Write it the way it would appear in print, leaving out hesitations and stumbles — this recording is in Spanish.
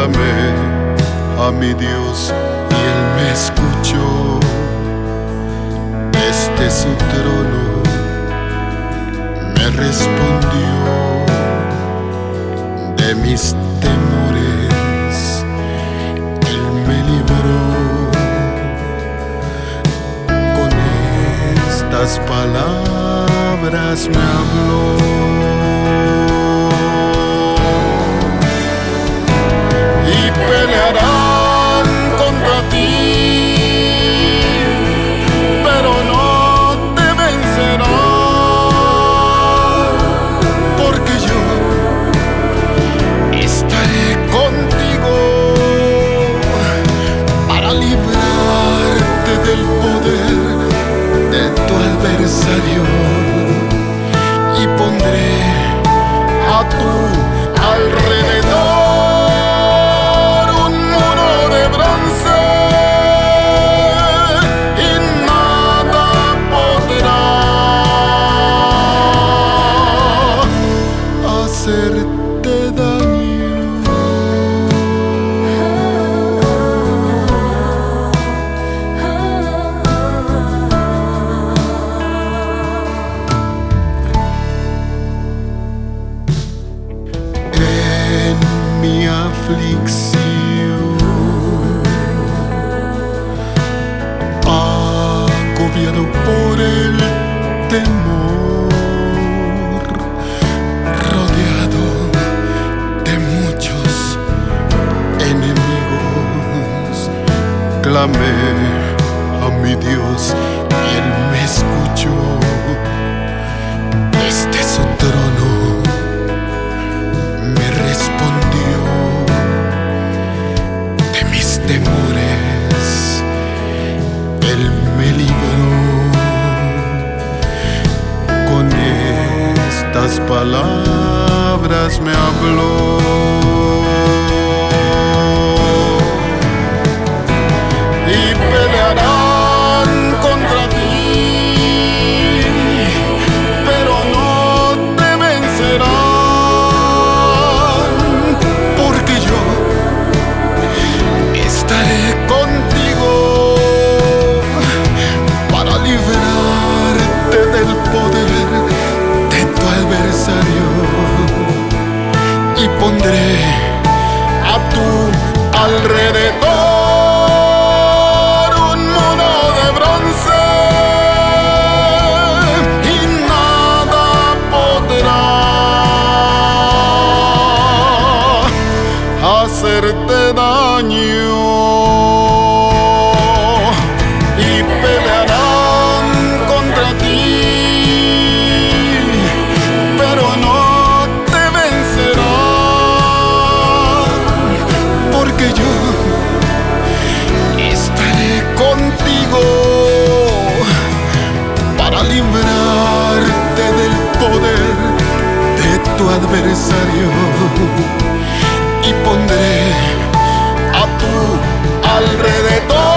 clamé a mi Dios y Él me escuchó. Desde su trono me respondió. De mis temores Él me libró. Con estas palabras me habló. Pelearán contra ti, pero no te vencerán, porque yo estaré contigo para librarte del poder de tu adversario, y pondré a tu alrededor hacerte daño. En mi aflicción, agobiado por el temor, clamé a mi Dios y Él me escuchó. Desde su trono me respondió. De mis temores Él me libró. Con estas palabras me habló. Pelearán contra ti, pero no te vencerán, porque yo estaré contigo para librarte del poder de tu adversario, y pondré a tu alrededor hacerte daño, y pelearán contra ti, pero no te vencerán, porque yo estaré contigo para librarte del poder de tu adversario, y pondré a tu alrededor